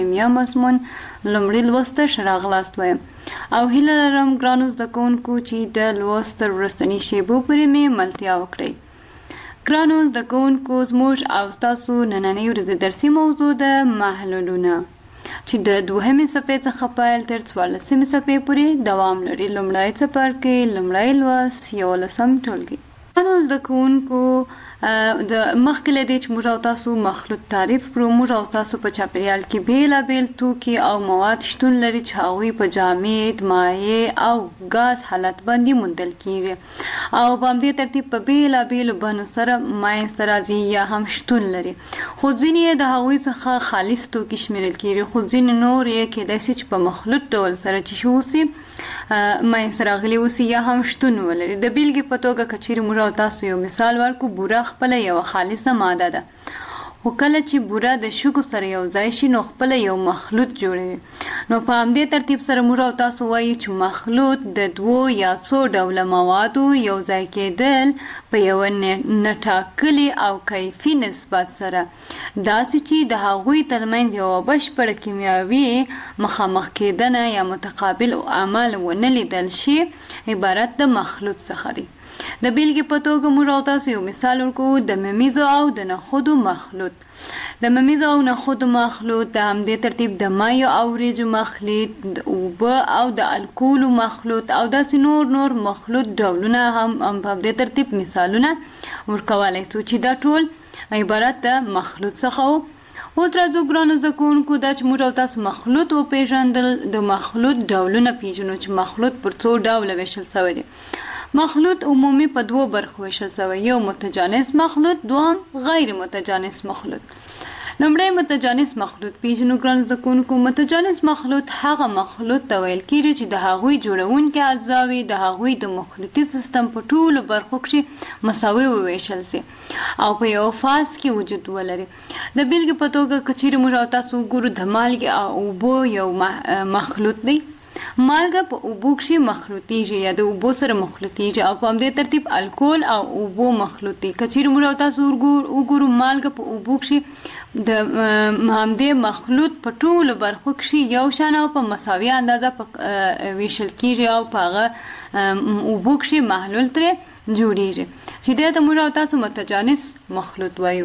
کیمیا مضمون لومړي لوست ته ښه راغلاست وایم او هیله لرم ګرانو زده کوونکو چې د لوست تر وروستني شیبو پورې مې ملتیا وکړئ. ګرانو زده کوونکو زموږ او ستاسو نننۍ ورځې درسي موضوع د محلولونه چې د 2مې صفحې څخه پیل تر 14مې صفحې پورې دوام لري. لومړی څپرکی، لومړی لوست، 11م ټولګي. ګرانو زده کوونکو د مخکې له دې چې موږ او تاسو مخلوط تعریف کړو، موږ او تاسو په چاپیریال کې بیلابیل توکي او مواد شتون لري چې هغوی په جامد، مایع او ګاز حالت باندې موندل کیږي او په همدې ترتیب په بیلابیلو بڼو سره منځته راځي یا هم شتون لري. خو ځینې یې د هغوی څخه خالص توکي شمیرل کیږي، خو ځینې نور یې کیدای شي چې په مخلوط ډول سره چې اوسي منځته راغلي اوسي یا هم شتون ولري. د بیلګې په توګه که چیرې موږ او تاسو یو مثال ورکړو، بوره خپله یوه خالصه ماده ده، خو کله چې بوره د شګو سره یو ځای شي نو خپله یو مخلوط جوړوي. نو په همدې ترتیب سره موږ او تاسو وایو چې مخلوط د 2 یا څو ډوله موادو یو ځای کېدل په یوه ناټاکلي او کیفي نسبت سره، داسې چې د هغوی ترمنځ یوه بشپړه کیمیاوي مخامخ کېدنه یا متقابل عمل ونه لیدل شي، عبارت د مخلوط څخه دی. د بیلګې په توګه موږ او تاسو یو مثال ورکوو، د ممیزو او د نخودو مخلوط. د ممیزو او نخودو مخلوط، د همدې ترتیب د مایو او وریجو مخلوط، د اوبه او د الکولو مخلوط او داسې نور مخلوط ډولونه هم په همدې ترتیب مثالونه ورکولی شو چې دا ټول عبارت د مخلوط څخه و. اوس راځو ګرانو زده کوونکو، دا چې موږ او تاسو مخلوط وپېژندل، د مخلوط ډولونه پېژنو چې مخلوط پر څو ډوله ویشل شوی دی. مخلوط عمومي په 2 برخو ویشل شوی، یو متجانس مخلوط، دوهم غیر متجانس مخلوط. لومړی متجانس مخلوط پېژنو ګرانو زده کوونکو. متجانس مخلوط هغه مخلوط ته ویل کېږي چې د هغوی جوړونکي اجزاوې د هغوی د مخلوطي سیستم په ټولو برخو کې مساوي وویشل شي او په یو فاز کې وجود ولري. د بیلګې په توګه که چیرې موږ او تاسو وګورو، د مالګې او اوبو یو مخلوط دی. مالګه په اوبو کې مخلوطیږي یا د اوبو سره مخلوطیږي او په همدې ترتیب الکول او اوبو مخلوطي. که چیرې موږ او تاسو وګورو، مالګه په اوبو کې د همدې مخلوط په ټولو برخو کې یو شان او په مساوي اندازه ویشل کیږي او په هغه اوبو کې محلول ترې جوړیږي چې دې ته موږ او تاسو متجانس مخلوط وایو.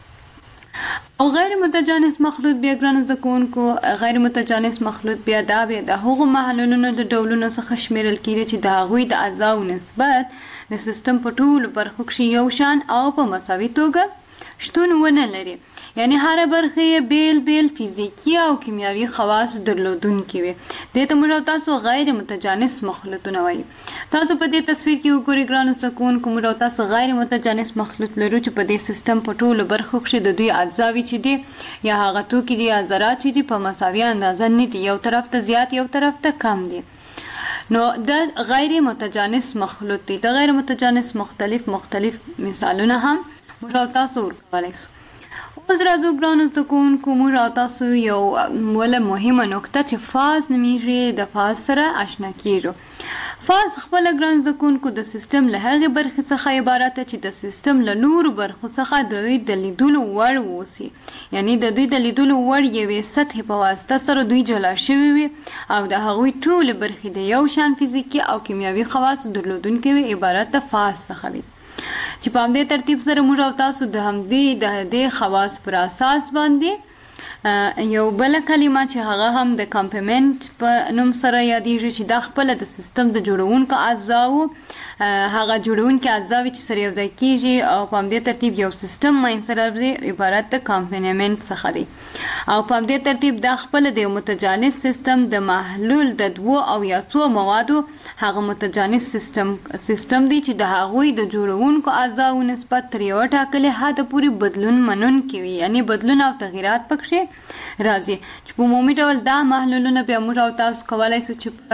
او غیر متجانس مخلوط بیا ګرانو زده کوونکو، غیر متجانس مخلوط بیا د هغو محلولونو د ډولونو څخه شمیرل کیږي چې د هغوی د اجزاو نسبت د سیستم په ټولو برخو کې یو شان او په مساوي توګه شتون ونه لري، یعنی هره برخه یې بیل فزیکی او کیمیاوي خواص درلودونکي وي. دې ته موږ او تاسو غیر متجانس مخلوطونه وایو. تاسو په دې تصویر کې وګورئ ګرانو زده کوونکو، موږ او تاسو غیر متجانس مخلوط لرو چې په دې سیستم په ټولو برخو کې د دوی اجزاوې چې دي یا هغه توکي دي یا ذرات چې دي په مساوي اندازه نه دي، یو طرف ته زیات یو طرف ته کم دي. نو د غیر متجانس مخلوط دي. د غیر متجانس مختلف مثالونه هم موږ او تاسو ورکولی شو. اوس راځو ګرانو زده کوونکو، موږ او تاسو یو وله مهمه نکته چې فاز نومیږي، د فاز سره آشنا کیږو. فاز خپله ګرانو زده کوونکو د سیستم له هغې برخې څخه عبارت ده چې د سیستم له نورو برخو څخه د دوی د لیدلو وړ واوسي، یعنی د دوی د لیدلو وړ یوې سطحې په واسطه سره دوی جلا شوي وي او د هغوی ټولې برخې د یو شان فزیکي او کیمیاوي خواصو درلودونکي وي، عبارت د فاز څخه وي. چې په همدې ترتیب سره موږ او تاسو د همدې خواص پر اساس باندې یو بله کلمه چې هغه هم د کمپلیمنت په نوم سره یادیږي چې دا خپله د سیستم د جوړونکو اجزاو هغه جوړونکي اجزاوې چې سره یو ځای کیږي او په همدې ترتیب یو سیستم منځته راځي، عبارت د کمپلیمنت څخه دی. او په همدې ترتیب دا خپله د یو متجانس سیستم د محلول د 2 او یا 3 موادو هغه متجانس سیستم دی چې د هغوی د جوړونکو اجزاو نسبت تر یوه ټاکلې حده پورې بدلون منونکي وي، یعنی بدلون او تغییرات پکښې راځي. چې په عمومي ډول دا محلولونه بیا موږ او تاسو کولی شو چې په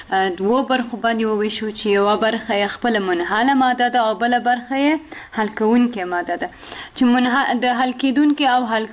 دوه برخو باندې وویشو چې یوه برخه یې خپله منحله ماده ده او بله برخه یې حل کوونکې ماده ده چې د حل کېدونکې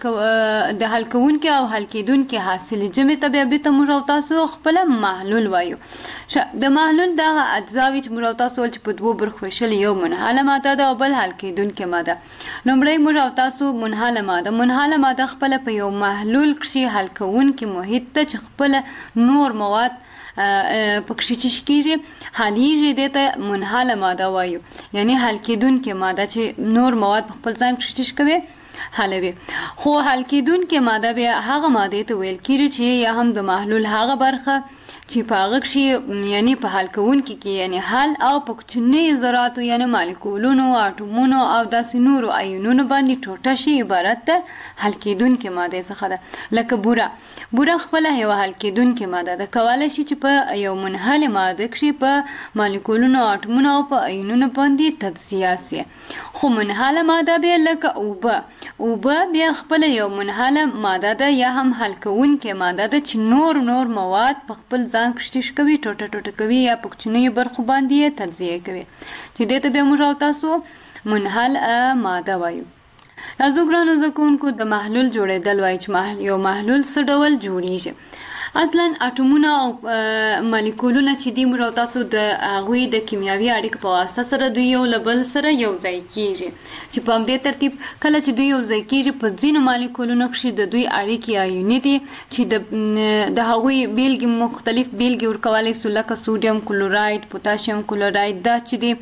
او حل کېدونکې حاصلې جمع ته بیا بېرته موږ او تاسو خپله محلول وایو. د محلول دغه اجزاوې چې موږ او تاسو ویل چې په دوو برخو ویشلې یو منحله ماده ده او بل حل کېدونکې ماده. لومړی موږ او تاسو منحله ماده خپله په یو محلول کښې حل کوونکې محیط ته چې خپله نور مواد پکښې چې کېږي حلیږي دې ته منحله ماده وایو، یعنی حل کېدونکې ماده چې نور مواد په خپل ځان کښې چې کوي حلوي. خو حل کېدونکې ماده بیا هغه مادې ته ویل کېږي چې یا هم د محلول هغه برخه چې په هغه کښې یعنی په حل کوونکي کې یعنی حل او په کوچنیو ذراتو یعنی مالیکولونو اټومونو او داسې نورو آیونونو باندې ټوټه شي عبارت ده حل کېدونکې مادې څخه ده. لکه بوره خپله یوه حل کېدونکې ماده ده، کولی شي چې په یو منحلې ماده کښې په مالیکولونو اټومونو او په آیونونو باندې تجزیه سي. خو منحله ماده بیا لکه اوبه بیا خپله یو منحله ماده ده یا هم حل کوونکې ماده ده چې نور مواد په خپل ځان کښې کوي ټوټه کوي یا په کوچنیو برخو باندې یې تجزیه کوي چې دې ته بیا موږ او تاسو منحل ماده وایو. راځو ګرانو زده کوونکو د محلول جوړېدل وایي چې یو محلول څه ډول جوړیږي. اصلا اټومونه او مالیکولونه چې دي موږ او تاسو د هغوی د کیمیاوي اړیکو په واسطه سره دوی یو له بل سره یو ځای کېږي چې په همدې ترتیب کله چې دوی یو ځای کېږي په ځینو مالیکولونو کښې د دوی اړیکې آیوني دي چې د هغوی بیلګې مختلف بیلګې ورکولی سو لکه سوډیم کلوراید، پوتاشیم کلوراید، دا چې دي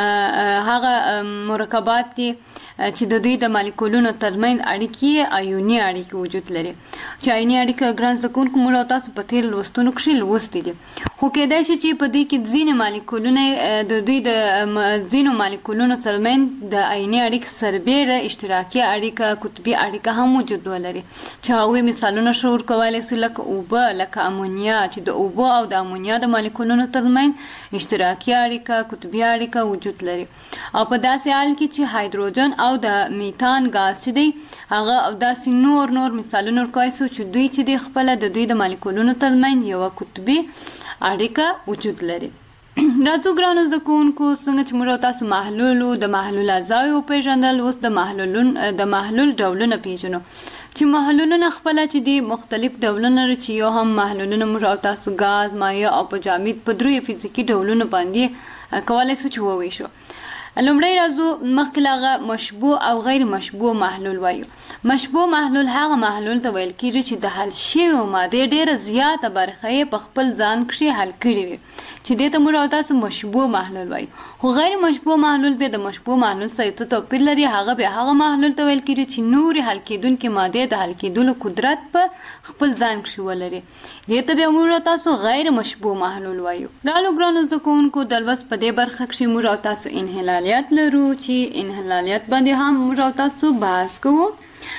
هغه مرکبات دي چې د دوی د مالیکولونو ترمنځ اړیکې آیوني اړیکې وجود لري چې آیوني اړیکه ګران زده کوونکو موږ او تاسو په تېرو لوستونو کښې لوستي دي. خو کېدای شي چې په دې کې ځینې مالیکولونه د دوی د ځینو مالیکولونو ترمنځ د آیوني اړیکې سربیره اشتراکي اړیکه قطبي اړیکه هم وجود ولري چې هغوی مثالونه ښه ورکولی سو لکه اوبه، لکه امونیا چې د اوبو او د امونیا د مالیکولونو ترمنځ اشتراکي اړیکه قطبي اړیکه وجود لري. او په داسې حال کې چې هایدروجن او د میتان ګاز چې دی هغه او داسې نور مثالونه ورکولی سو چې دوی چې دی خپله د دوی د مالیکولونو ترمنځ یوه قطبي اړیکه وجود لري. راځو ګرانو زده کوونکو څنګه چې موږ تاسو محلول د محلول اجزاوې وپېژندل، اوس د محلول ډولونه پېژنو چې محلولونه خپله چې دي مختلف ډولونه لري چې یو هم محلولونه موږ او تاسو ګاز، مایع او په جامد په دریو فزیکي ډولونو باندې کولی سو چې وویشو. لومړی راځو مخکې له هغه مشبوع او غیر مشبوع محلول وایو. مشبوع محلول هغه محلول ته ویل کېږي چې د حل شویو مادې ډېره زیاته برخه یې په خپل ځان کښې حل کړې وي چې دې ته موږ او تاسو مشبوع محلول وایو. خو غیر مشبوع محلول بیا د مشبوع محلول سره څه توپیر لري، هغه بیا هغه محلول ته ویل کېږي چې نورې حل کېدونکې مادې د حل کېدلو قدرت په خپل ځان کښې ولري، دې ته بیا موږ او تاسو غیر مشبوع محلول وایو. رالو ګرانو زده کوونکو د لوست په دې برخه کښې موږ او تاسو انحلالیات لرو چې انحلالیات باندې هم موږ او تاسو بحث کوو.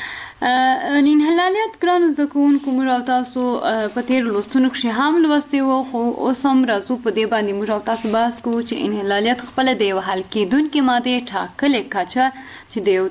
انحلالیات ګرانو زده کوونکو موږ او تاسو په تېرو لوستونو کښې هم لوستي وو، خو اوس هم راځو په دې باندې موږ او تاسو بحث کوو چې انحلالیات خپله د یو حل کېدونکې مادې ټاکلې کچه چې د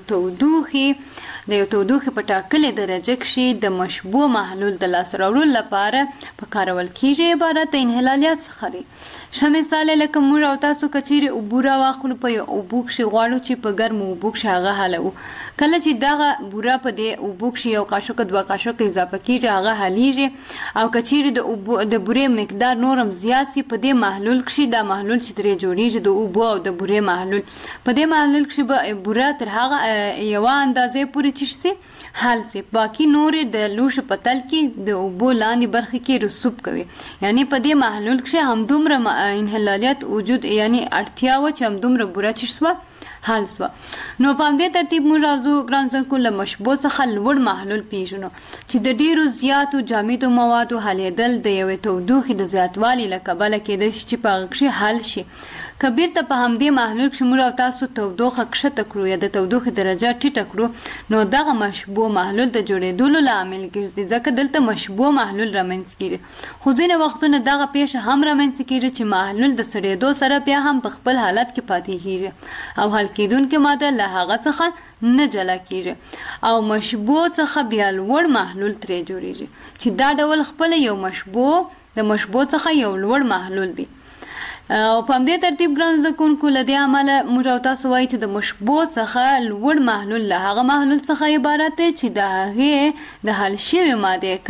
یو تودوخې په ټاکلې درجه کښې د مشبوع محلول د لاسته راوړلو لپاره په کارول کېږي عبارت د انحلالیات څخه دی. ښه مثال لکه موږ او تاسو که چیرې اوبه راواخلو په یو اوبو کښې غواړو چې په ګرمو اوبو کښې هغه حلوو، کله چې دغه بوره په دې اوبو کښې یو قاشقه دوه قاشقه اضافه کېږي هغه حلیږي، او که چیرې د بورې مقدار نورم زیات سي په دې محلول کښې دا محلول چې ترې جوړیږي د اوبو او د بورې محلول په دې محلول کښې به بوره تر هغه یوه اندازې پورې چې سي حل سي، باقي نورې د لوښو په تل کې د اوبو لاندې برخې کې رسوب کوي. یعنی په دې محلول کښې همدومره انحلالیات وجود یعنی اړتیا وه چې همدومره بوره چې سوه حل سوه. نو په همدې ترتیب موږ راځو ګران زده کوونکو له مشبوع څخه لوړ محلول پېژنو چې د ډېرو زیاتو جامدو موادو حلېدل د یوې تودوخې د زیاتوالي له کبله کېدای شي چې په هغه کښې حل شي. که بیرته په همدې محلول کښې موږ او تاسو تودوخه کښته کړو یا د تودوخې درجه ټیټه کړو نو دغه مشبوع محلول د جوړېدلو لامل ګرځي، ځکه دلته مشبوع محلول رامنځته کېږي. خو ځینې وختونه دغه پیښه هم رامنځته کېږي چې محلول د سړېدو سره بیا هم په خپل حالت کې پاتې کېږي او حل کېدونکې ماده له هغه څخه نه جلا کېږي او مشبوع څخه بیا لوړ محلول ترې جوړېږي چې دا ډول خپله یو مشبوع د مشبوع څخه یو لوړ محلول دی. او په همدې ترتیب ګرانو زده کوونکو له دې امله موږ او تاسو وایو چې د مشبوع څخه لوړ محلول له هغه محلول څخه عبارت دی چې د هغې د حل شوې مادې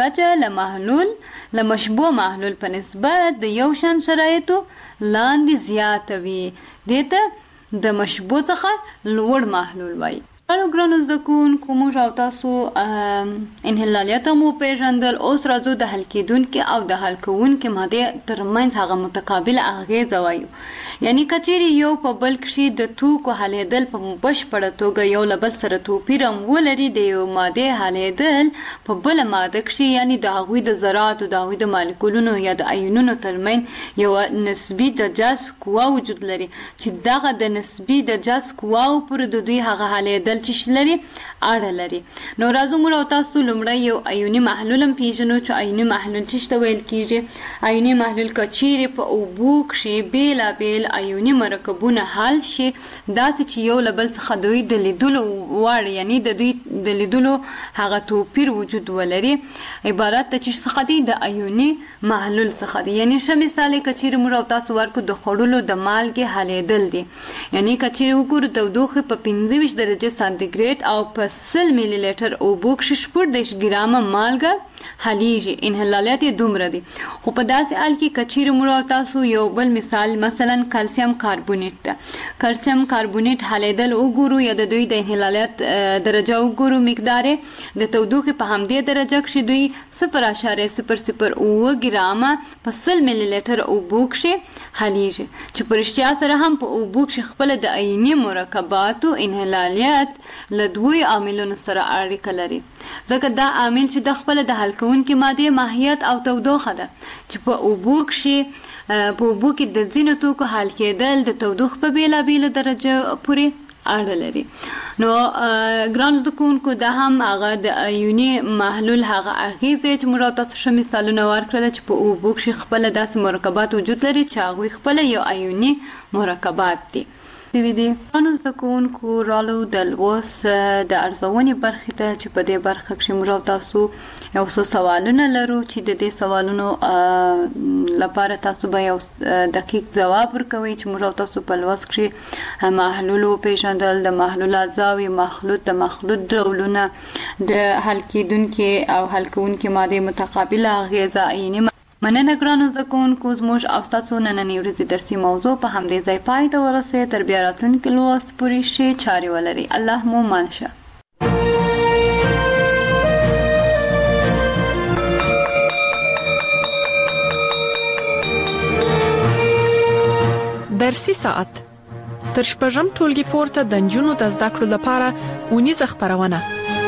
کچه له مشبوع محلول په نسبت د یو شان شرایطو لاندې زیاته وي. دې ته د مشبوع څخه لوړ محلول وایي. ګرانو زده کوونکو موږ او تاسو انحلالیت مو پیژندل. اوس راځو د حل کېدونکې او د حل کوونکې مادې ترمنځ هغه متقابل اغېزه وایو. یعنی کچېرې یو په بل کښې د توکو حلېدل په بشپړه توګه یو له بل سره توپیر هم ولري، د یو مادې حلېدل په بله ماده کښې یعنی د هغوی د ذراتو د هغوی د مالیکولونو یا د ایونونو ترمنځ یوه نسبي د جذب قوه وجود لري چې دغه د نسبي د جذب قواو پورې د دوی هغه حلېدل چې لري اړه لري. نو راځو موږ او تاسو لومړی یو ایوني محلول هم پیژنو چې ایوني محلول څه ته ویل کیږي. ایوني محلول که چیرې په اوبو کښې بېلابېل ایوني مرکبونه حل شي داسې چې یو له بل څخه دوی د لیدلو وړ یعنی د دوی د لیدلو هغه توپیر وجود ولري، عبارت د څه څخه دی؟ د ایوني محلول څخه دی. یعنی ښه مثال یې که چیرې موږ او تاسو ورکړو د خوړلو د مالګې حلېدل دي. یعنی که چیرې وګورو تودوخې په 25 درجې سانتیګریډ او په 100 میلی لیټر اوبو کښې 14 ګرامه مالګه حلیږي. انحلالیت یې دومره دی. خو په داسې حال کې که چیرې موږ او تاسو یو بل مثال مثلا کلسیم کاربونیټ ده، کلسیم کاربونیټ حلیدل وګورو یا د دوی د انحلالیت درجه وګورو، مقدار د تودوخې په همدې درجه کښې دوی 0.007 ګرامه په 100 میلی لیټر اوبو کښې حلیږي چې په رښتیا سره هم په اوبو کښې خپله د عیني مرکباتو انحلالیت له دوی عاملونو سره اړیکه لري. ځکه دا عامل چې د خپله د حل کوونکې مادې ماهیت او تودوخه ده چې په اوبو کې د ځینو توکو حل کېدل د تودوخې په بېلابېلو درجه پورې اړه لري. نو ګرانو زده کوونکو دا هم هغه د ایوني محلول هغه اغېزې چې موږ تاسو ښه مثالونه ورکړل چې په اوبو کښې خپله داسې مرکبات وجود لري چې هغوی خپله یو ایوني مرکبات دي. ګرانو زده کوونکو رالو د لوست د ارزونې برخې ته چې په دې برخه کښې موږ او تاسو یو څو سوالونه لرو چې د دې سوالونو لپاره تاسو به یو دقیق ځواب ورکوئ چې موږ او تاسو په لوست کښې محلول وپېژندل، د محلول اجزاوې، مخلوط، د مخلوط ډولونه، د حل کېدونکې او حل کوونکې مادې متقابله اغېزه. یعنې مننه ګرانو زده کوونکو، زموږ او ستاسو نننۍ ورځې درسي موضوع په همدې ځای پای ته ورسېد. تر بیا راتلونکي لوست پورې ښې چارې ولرئ. الله مو مان شه. درسي ساعت تر شپږم ټولګي پورته د نجونو د زده کړو لپاره ونیزه خپرونه.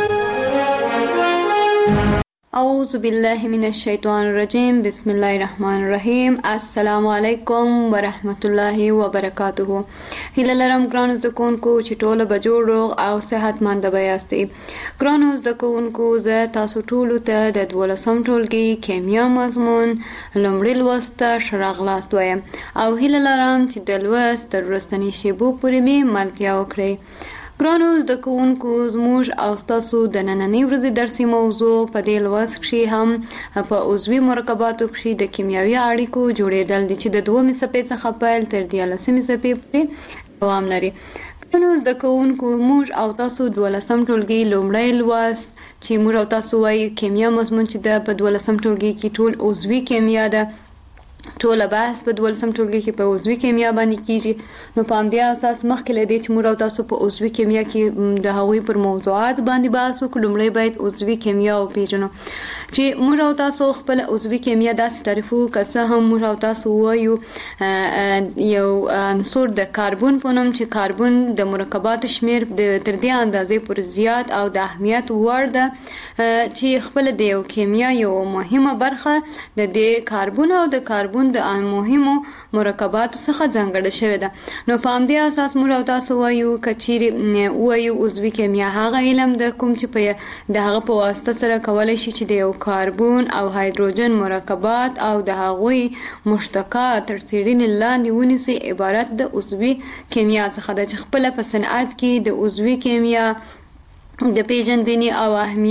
اعوذ بالله من الشیطان الرجیم. بسم الله الرحمن الرحیم. السلام علیکم ورحمت الله وبرکاته. هیله لرم ګرانو زده کوونکو چې ټوله به جوړ روغ او صحتمند به یاستئ. ګرانو زده کوونکو زه تاسو ټولو ته د 12م ټولګي کیمیا مضمون لومړي لوست ته ښه راغلاست وایم او هیله لرم چې د لوست تر وروستنۍ شېبو پورې مې ملتیا وکړئ. ګرانو زده کوونکو زموږ او ستاسو د نننۍ ورځې درسي موضوع په دې لوست کښې هم په عضوي مرکباتو کښې د کیمیاوي اړیکو جوړېدل دي چې د 2مې څپې څخه پیل تر 13مې څپې پورې دوام لري. ګرانو زده کوونکو موږ او تاسو 12م ټولګي لومړی لوست چې موږ او تاسو وایي کیمیا مضمون چې ده په 12م ټولګي کې ټول عضوي کیمیا ده، ټوله بحث په 12م ټولګي کې په عضوي کیمیا باندې کیږي. نو په همدې اساس مخکې له دې چې موږ او تاسو په عضوي کیمیا کې د هغوی پر موضوعات باندې بحث وکړو، لومړی باید عضوي کیمیا وپېژنو چې موږ او تاسو خپل عضوي کیمیا داسې تعریف وکړو که څه هم موږ او تاسو وایو یو عنصر د کاربون په نوم چې کاربون د مرکباتو شمیر تر دې اندازې پورې زیات او د اهمیت وړ ده چې خپل د یو کیمیا یو مهمه برخه د دې کاربون او د کاربون د مهمو مرکباتو څخه ځانګړې شوې ده. نو په همدې اساس موږ او تاسو وایو که چیرې وایو عضوي کیمیا هغه علم ده کوم چې د هغه په واسطه سره کولی شي چې د یو کاربون او هایدروجن مرکبات او د هغوی مشتقات تر څېړنې لاندې ونیسي عبارت د عضوي کیمیا څخه ده چې خپله په صنعت کې د عضوي کیمیا د پیژندنې او اهمیت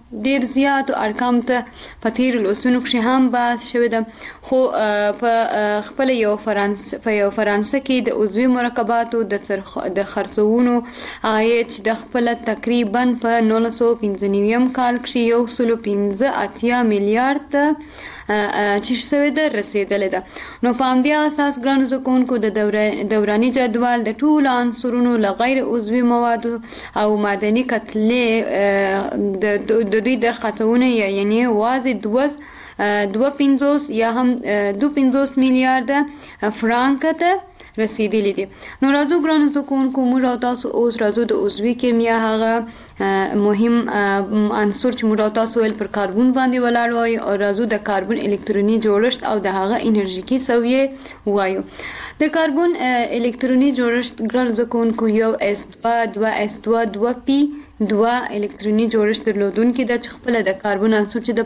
ډیر زیات ارقام ته په تیر لوستونو کې هم بحث شوی ده، خو په خپل یو فرانسه کې د عضوي مرکباتو د خرڅونو عاید د خپل تقریبا په 1995 کال کې 1.85 میلیارډ چې شوی ده رسیدلې ده. نو په همدې اساس ګرانو زده کوونکو د دوراني جدول د ټولو عنصرونو له غیر عضوي موادو او معدني کتلې د دوی د خرڅونې یعنی واځي 2.50 یا هم 2.50 میلیارډ فرانک ته رسیدلی دي. نو راځو ګرانو زده کوونکو موږ او تاسو اوس راځو د عضوي کیمیا هغه مهم عنصر چې موږ تاسو ول پر کاربن باندې ولاړ وای او راځو د کاربن الکتروني جوړښت او د هغه انرژیکي سویه وایو. د کاربن الکتروني جوړښت ګرانو زده کوونکو یو S2 2S2 2p 2 الکتروني جوړښت درلودونکي د خپل د کاربن عنصر چې د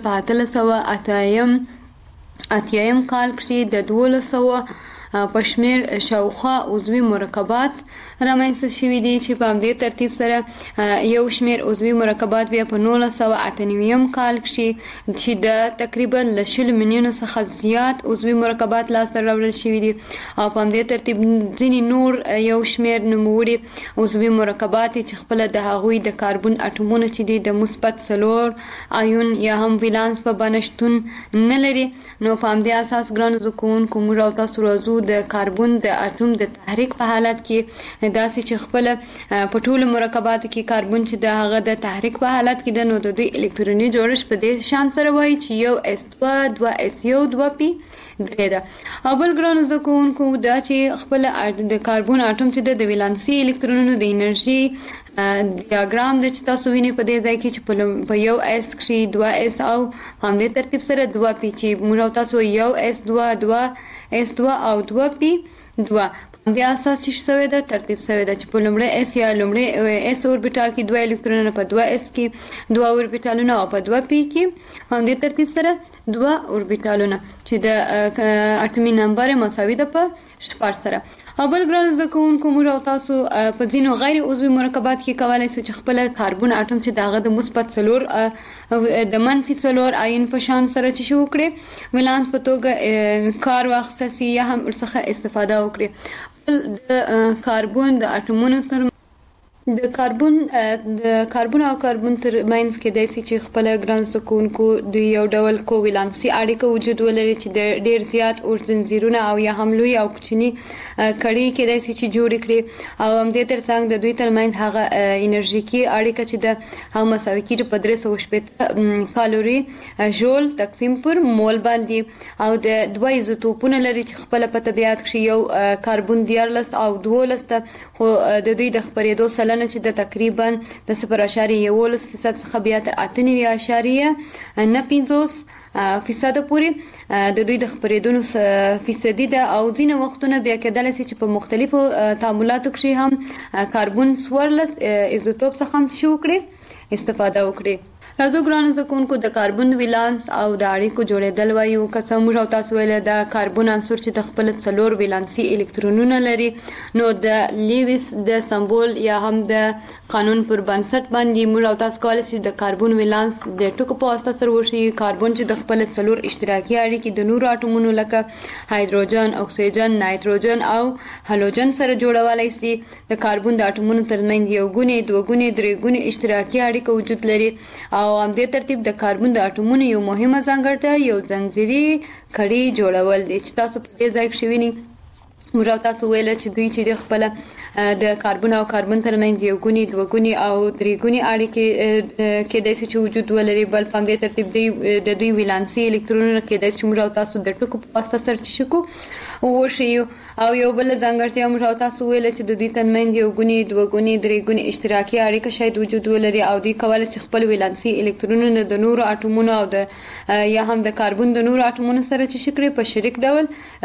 1988 کال کې د 1200 پشمیر شاوخوا عضوي مرکبات رامنځته شوي دي چې په همدې ترتیب سره یو شمیر عضوي مرکبات بیا په 1998 کال کې چې د تقریبا 10 میلیون څخه زیات عضوي مرکبات لاسته راوړل شوي دي او په همدې ترتیب ځینې نور یو شمیر نوموړي عضوي مرکبات چې خپل د هغوی د کاربن اټومونه چې دي د مثبت 4 آیون یا هم ولانس په بڼه شتون نه لري. نو په همدې اساس ګرانو زده کوونکو موږ او تاسو راځو د کاربن د اټوم د تحریک په حالت کې داسې چې خپل په ټولو مرکباتو کې کاربن چې د هغه د تحریک په حالت کې د نو د الکتروني جوړښت په دې شان سره وایي چې یو S2 2S1 2p ده. او بل ګرانو زده کوونکو دا چې خپل د کاربن اټوم چې د ولانسي الکترونونو د انرژي ډیاګرام د چې تاسو وینئ په دې ځای کې چې په یو S کې 2S او هم دې ترتیب سره 2p چې موږ تاسو یو S2 2S2 او 2p 2 د اساس چې شوی د ترتیب شوی د چې په لومړی اس یا لومړی اس اوربیټال کې 2 الکترونونه په 2s کې 2 اوربیټالونه او په 2p کې هم د ترتیب سره 2 اوربیټالونه چې د اټومي نمبر مساوي ده په 4 سره. او بل ګران زده کوونکو موږ او تاسو په ځینو غیر عضوي مرکبات کې کولای شو چې خپل کاربن اټوم چې دغه د مثبت 4 د منفي 4 آیون په شان سره چې شو کړي ولانس په توګه کار واخیستي یا هم ورڅخه استفاده وکړي. د کاربن د اټومونو تر د کاربن او کاربن تر ماینز کې داسې چې خپل ګران سکونکو د یو ډول کوولانسي اړیکه وجود ولري چې د ډیر زیات اورزنجیرونه او یا هم لوی او کوچني کړي کې داسې چې جوړ کړي او هم د ترڅنګ د دوی ترمنځ هغه انرژیکي اړیکه چې د هم مساوي کېږي په 380 کالوري جول تقسیم پر مول باندې او د دوه ایزوټوپونه لري چې خپل په طبيعت کې یو کاربن 14 او 12 خو د دوی د خپرېدو سلنه چې د تقریبا د 0.1% څخه بیا تر 8.9% پورې د دوی د خپرېدونو فیصدي ده او ځینې وختونه بیا کېدای شي چې په مختلفو تعاملاتو کې هم کاربن 14 ایزوټوپ څخه هم شو کړي استفاده وکړي. راځو ګرانو زده کوونکو د کاربن ولانس او د اړیکو جوړېدل وایو که څه موږ او تاسو ویل د کاربن عنصر چې د خپل 4 ولانسي الکترونونه لري نو د لیویس د سمبول یا هم د قانون پر بنسټ باندې موږ او تاسو کولای شو د کاربن ولانس د ټکو په واسطه سره وشي کاربن چې د خپل 4 اشتراکي اړیکې د نورو اټومونو لکه هایدروجن اکسیجن نایتروجن او هالوجن سره جوړولای شي. د کاربن د اټومونو ترمنځ یو ګونې دوه ګونې درې ګونې اشتراکي اړیکه وجود لري او هم دې ترتیب د کاربن د اټومونو یو مهمه ځانګړتیا یو زنجیري کړي جوړول دي چې تاسو په دې ځای کې شویني موږ تاسو ویل چې دوی چې د خپل د کاربن او کاربن ترمنځ یو ګونی دوه ګونی او درې ګونی اړیکې کې د څه وجود ولري بل په دې ترتیب د دوی ولانسي الکترونونه کې د چې موږ تاسو د ټکو په واسطه سره شکو او شی او یو بل ځانګړتیا موږ تاسو ویل چې د دوی ترمنځ یو ګونی دوه ګونی درې ګونی اشتراکي اړیکه شاید وجود ولري او دوی کولای چې خپل ولانسي الکترونونه د نورو اټومونو او د یا هم د کاربن د نورو اټومونو سره چې شکرې په شریک ډول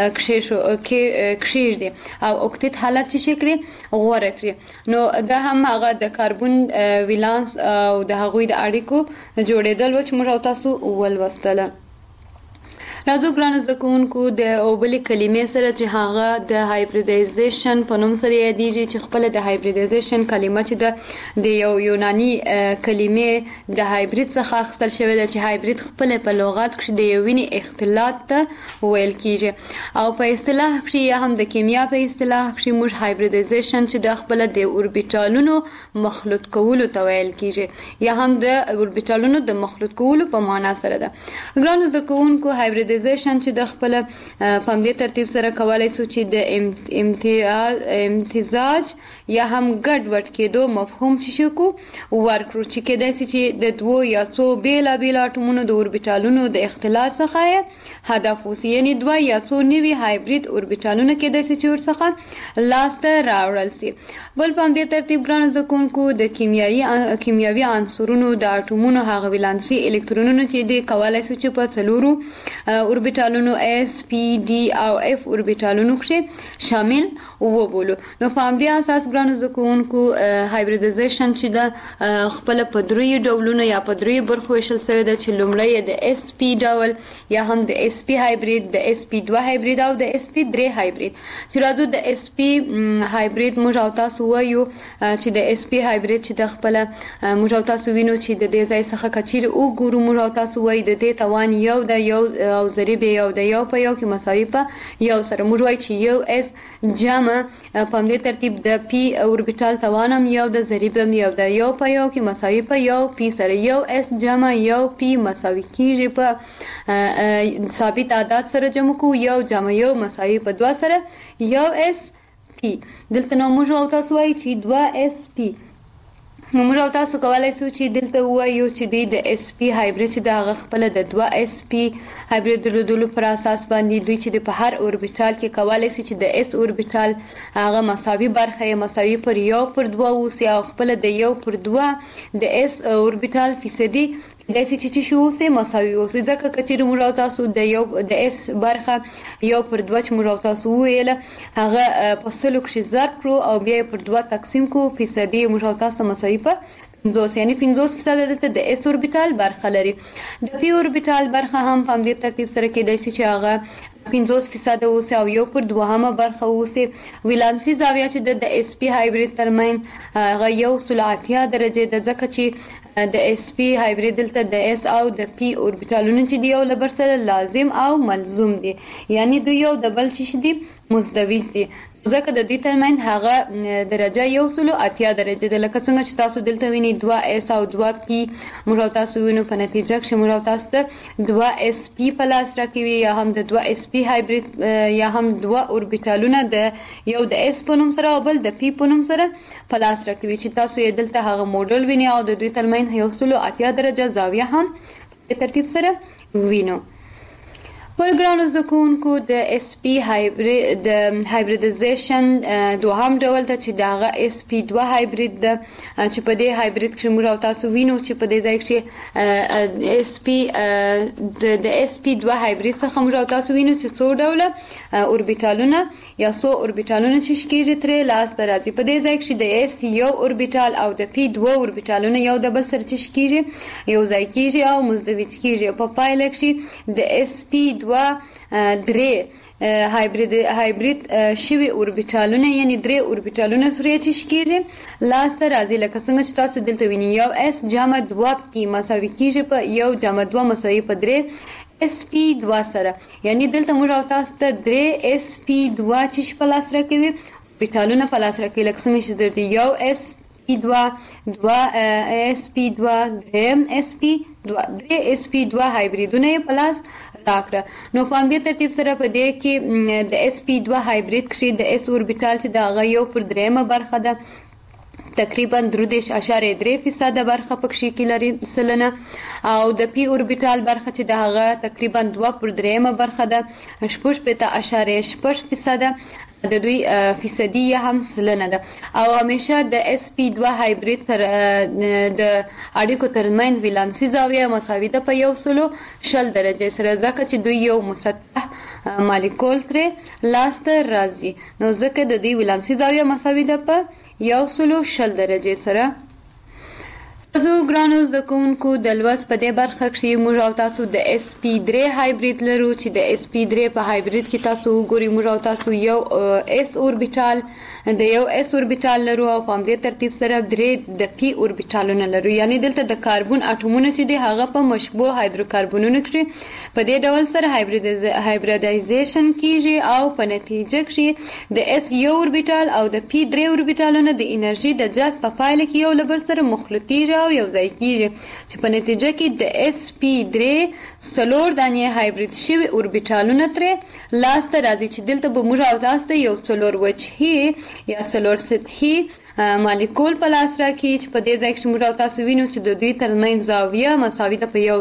کښې دي او اوکتیت حالت چې شکرې غوړه کړی نو دا هم هغه د کاربن ولانس او د هغوی د اړیکو جوړېدل و چې موږ تاسو ولوستله. راځو ګرانو زده کوونکو د اوبلې کلمې سره چې هغه د هایبریډایزیشن په نوم سره یادېږي چې خپل د هایبریډایزیشن کلمه چې د یو یوناني کلمې د هایبرید څخه اخیستل شوې ده چې هایبرید خپل په لغت کې د یوینې اختلاط ته ویل کیږي او په اصطلاح کې یا هم د کیمیا په اصطلاح کې موږ هایبریډایزیشن چې د خپل د اوربیټالونو مخلوط کولو ته ویل کیږي یا هم د اوربیټالونو د مخلوط کولو په معنا سره ده. ګرانو زده کوونکو هایبریډایزیشن چې د خپل په دې ترتیب سره کولای شو چې د امتزاج یا هم ګډوډ کېدو مفهوم شي کو ورکړو چې کېدای شي چې د دوه یا څو بیل اټومونو د اوربیټالونو د اختلاط څخه هدف وسی یعنی دوه یا څو نوي هایبرید اوربیټالونه کېدای شي چې ورڅخه لاسته راوړل شي. بل په دې ترتیب ګرانو زده کوونکو د کیمیاوي عنصرونو د اټومونو هغه ولانسي الکترونونو چې د کولای شي چې په څلورو اوربیټالونو اس پی ډي او اف اوربیټالونو کې شامل وبولو. نو په دې اساس ګرانو زده کوونکو هایبریډایزیشن چې د خپل په درې ډولونو یا په درې برخو ویشل شوی ده چې لومړی د اس پی ډول یا هم د اس پی هایبرید، د اس پی 2 هایبرید او د اس پی 3 هایبرید. چې راځو د اس پی هایبرید موږ او تاسو وایو چې د اس پی هایبرید چې د خپل موږ او تاسو وینو چې د دې ځای څخه کچیر او ګورو موږ او تاسو وایي د دې توان یو د یو او ضریب یو د یو په یو کې مساوي په یو سره موږ وایي چې یو اس جمع په دې ترتیب د پی اوربیټال توان هم یو د ضریب هم یو د یو په یو کې مساوي په یو پی سره یو اس جمع یو پی مساوي کیږي په ثابت عدد سره جمع کو یو جمع یو مساوي په 2 سره یو اس پی. دلته نو موږ او تاسو وایي چې 2 اس پی. موږ او تاسو کولای شو چې دلته وایو چې د اس پی هایبرید چې د خپل د 2 اس پی هایبرید درلودلو پر اساس باندې دوی چې په هر اوربیټال کې کولای شي چې د اس اوربیټال هغه مساوي برخه مساوي پر یو پر 2 اوسي او خپل د یو پر 2 د اس اوربیټال فیصدي داسې چې شو سه مساوي اوسي ځکه چې موږ او تاسو د یو د اس برخه یو پر 2 چې موږ او تاسو ویل هغه په سلو کې ضرب کړو او بیا پر 2 تقسیم کو فیصدي موږ او تاسو مساوي په 50 یعنی 50% دلته د اس اوربیټال برخه لري. د پی اوربیټال برخه هم په دې ترتیب سره کېدای شي چې هغه 50% اوسي او یو پر 2 برخه اوسي. ولانسي زاویه چې د اس پی هایبرید ترمن هغه یو سلعتیا درجه د ځکه چې د اس پی هایبرید دلته د اس او د پی اوربیټالونو چې دی یو لبر سره لازم او ملزوم دي یعنی دوی یو د بل شي دي مزدوج دي ځکه د دې ترمن هغه درجه یو سلو اتیا درجه ده لکه څنګه چې تاسو دلته ویني 2 اس او 2 پی موږ تاسو وینو په نتیجه کې موږ تاسو ته 2 اس پی پلاس راکوي یا هم د 2 اس پی هایبرید یا هم 2 اوربیټالونه د یو د اس په نوم سره او بل د پی په نوم سره پلاس راکوي چې تاسو یې دلته هغه موډل ویني او د دوی ترمن یو سلو اتیا درجه زاویه هم په ترتیب سره وینو. ګرانو زده کوونکو د اس پی هایبرید د هایبریډایزیشن دوهم ډول ته چې دغه اس پی 2 هایبرید ده چې په دې هایبرید کې موږ تاسو وینو چې په دې ځای کې اس پی د اس پی 2 هایبرید څخه موږ تاسو وینو چې څو ډول اوربیټالونه یا څو اوربیټالونه چې شکیږي ترې لاس ته راځي. په دې ځای کې د اس یو اوربیټال او د پی 2 اوربیټالونه یو د بل سره چې شکیږي یو ځای کیږي او مزدوج کیږي. په پایله کې د اس پی 2 درې هایبرید شوی اوربیټالونه یعنی درې اوربیټالونه سره چې شکیږي لاس ته راځي لکه څنګه چې تاسو دلته وینئ یو اس جمع 2 پی مساوي کیږي په یو جمع 2 مساوي په 3 اس پی 2 سره یعنی دلته موږ تاسو ته 3 اس پی 2 چې په لاس راکوي اوربیټالونه په لاس راکوي لکه څنګه چې دلته یو اس پی 2 اس پی 2 3 اس پی 2 اس پی 2 هایبریدونه په لاس راکړه. نو په دې ترتیب سره په دې کې د اس پی 2 هایبرید کې د اس اوربیټال چې د هغه یو پر 3 برخه ده تقریبا 3.3% برخه پکې کې لري سلنه او د پی اوربیټال برخه چې د هغه تقریبا 2.3 برخه ده 8.8% د دوی فیصدي هم سلنه ده او همیشه د اس پی 2 هایبرید تر د اړیکو ترمن ولانسي زاویه مساوي ده په 110 درجه سره ځکه چې دوی یو مسطح مالیکول ترې لاسته راځي نو ځکه د دوی ولانسي زاویه مساوي ده په 110 درجه سره. زه ګرانو زده کوونکو د لوست په دې برخه کې موږ او تاسو د SP3 هایبرید لرو چې د SP3 په هایبرید کې تاسو وګورئ موږ او تاسو یو S اوربیټال د یو S اوربیټال لرو او په همدې ترتیب سره درې د P اوربیټالونه لرو، یعنی دلته د کاربن اټومونه چې دي هغه په مشبوه هایدروکاربنونو کې په دې ډول سره هایبریډایزیشن کیږي او په نتیجه کې د S یو اوربیټال او د P درې اوربیټالونه د انرژي د جذب په پایله کې یو له بل سره مخلوطیږي او یو ځای کیږي چې په نتیجه کې د SP3 څلور دانې هایبرید شوي اوربیټالونه ترې لاسته راځي چې دلته به موږ او تاسو ته یو څلور وجهي یا څلور سطحي مالیکول په لاس راکړي چې په دې ځای کې موږ او تاسو وینو چې د دوی ترمنځ زاویه مساوي ده په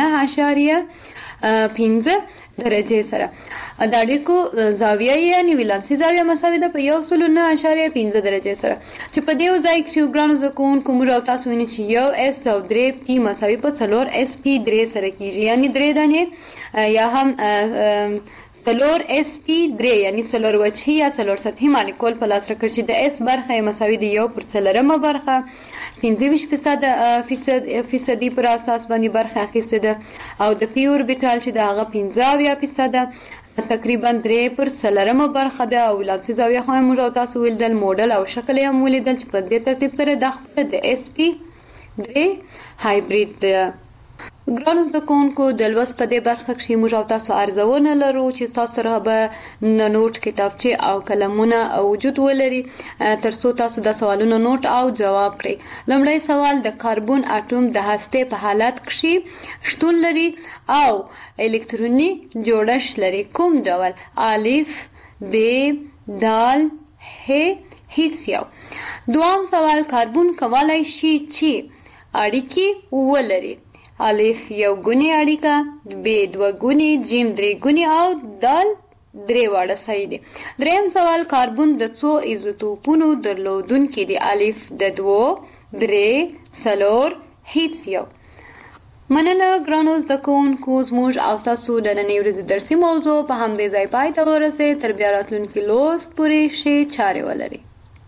1.9.5 درجه سره. د اړیکو زاویه یعنی ولانسي زاویه مساوي ده په 1.9.5 درجه سره چې په دې ځای کې ګرانو زده کوونکو موږ او تاسو وینو چې یو S او 3 P مساوي په 4 SP3 سره کیږي، یعنی درې دانې یا هم څلور SP3 یعنی څلور وجهي یا څلور سطحي مالیکول په لاس راکړي چې د S برخه مساوي د 1/4 برخه 25% پر اساس باندې برخه اخیستې ده او د P اوربیټال چې د هغه 50% تقریبا 3/4 برخه ده او ولانسي زاویه هم موږ او تاسو ولیدل، موډل او شکل یې هم ولیدل چې په دې ترتیب سره د خپل د SP3 هایبرید ده. ګرانو زده کوونکو د لوست په دې برخه کې موږ او تاسو ارزونه لرو چې تاسو سره به نوٹ کتابچه او قلمونه وجود ولري ترڅو تاسو د سوالونو نوٹ او جواب کړئ. لومړی سوال د کاربن اټوم د هسته په حالت کې شتون لري او الکتروني جوړښت لري، کوم ډول؟ الف، ب، دال، ه، هیڅ یو. دوام سوال کاربن کولای شي چې اړیکې ولري؟ الف یو ګونی اړیکه، ب دوه ګونی، جیم درې ګونی او دال درې واړه صحیح دي. دریم سوال کاربن د څو ایزوټوپونو درلودونکي دي؟ الف د 2، 3، 4، هیڅ یو. مننه ګرانو زده کوونکو، زموږ او تاسو د نننۍ ورځې درسي موضوع په همدې ځای پای ته ورسېد. تر بیا راتلونکي لوست پورې ښې چارې ولرئ.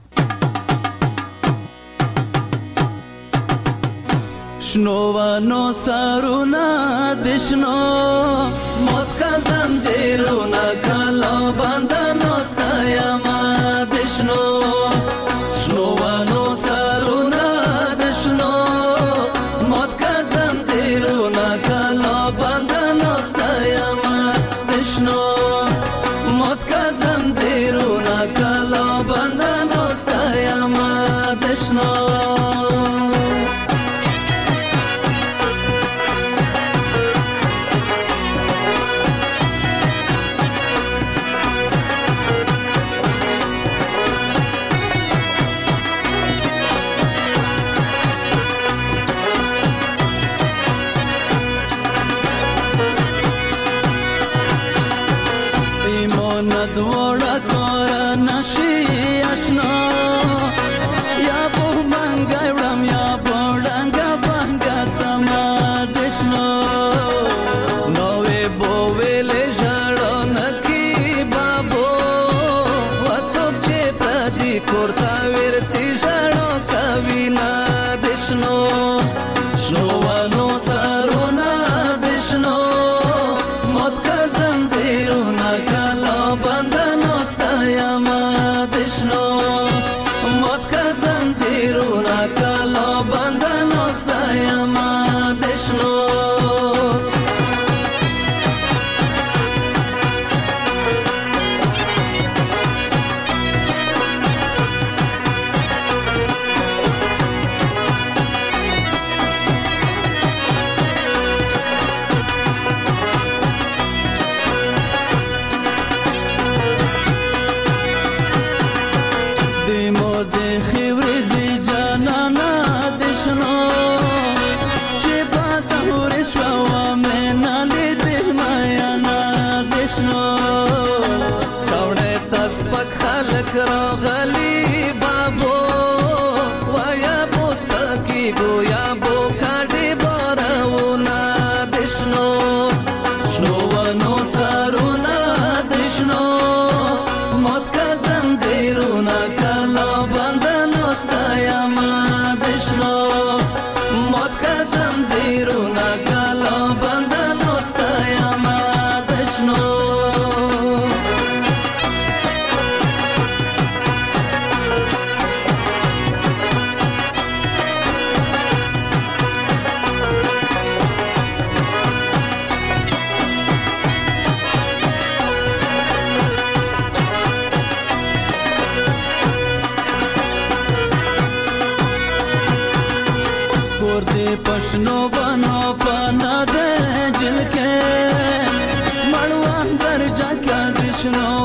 شنوانو سرونا دشنو موت کا زنجیرونا کلا بندنو ستایما دشنو شنوانو سرونا دشنو موت کا زنجیرونا کلا بندنو ستایما دشنو موت کا زنجیرونا کلا بندنو ستایما دشنو دوړه کور نشي آشنا یا په منګای وړم یا بوډنګ بنګ سما دشنو نوې بوویلې ژړو نکی بابو وڅوک چې پردي کورتا ورڅي ژړو کوي نه دشنو شنوانو سرونا دشنو موت کا زنجیرونا کلا بندنو ستایما دشنو موت کا زنجیرونا کلا بندنو ستایما دشنو راغلی بابو ویا بوس پکی گویا بو کاډي بارونه دشنو شنوانو سرونا دشنو موت کا زنجیرونا کلا بندنو ستایما دشنو دشنو بنو پنا دے جل کے مڑوا درجہ کا دشنو